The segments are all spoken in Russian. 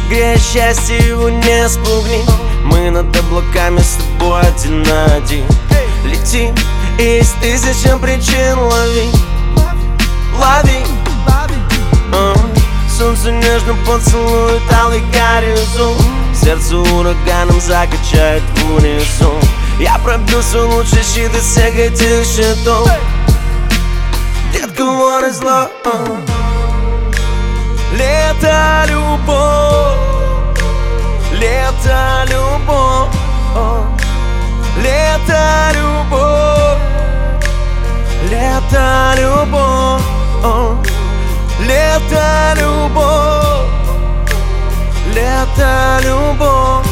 Грея счастье его не спугни. Мы над облаками с тобой один на один. Лети, и есть тысяча причин, лови, лови. Солнце нежно поцелует алый горизонт. Сердце ураганом закачает в унисон. Я пробил свой лучший щит из всех этих щитов. Детка, what is love? Лето, любовь. Лето, любовь. Лето, любовь. Лето, любовь. Лето, любовь. Лето, любовь.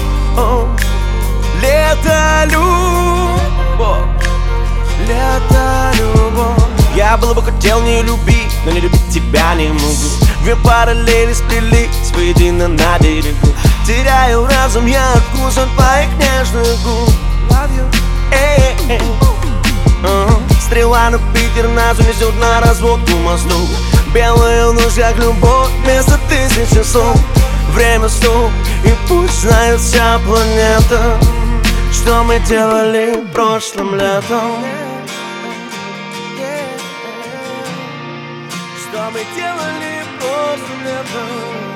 Лето, любовь. Лето, любовь. Я было бы хотел не любить, но не любить тебя не могу. Две параллели сплелись воедино на берегу. Теряю разум я от вкуса твоих нежных губ. Love you. Стрела на Питер нас унесет на разводку мосту. Белая в ножах любовь вместо тысячи слов. Время стоп, и пусть знает вся планета, что мы делали прошлым летом. Что мы делали прошлым летом.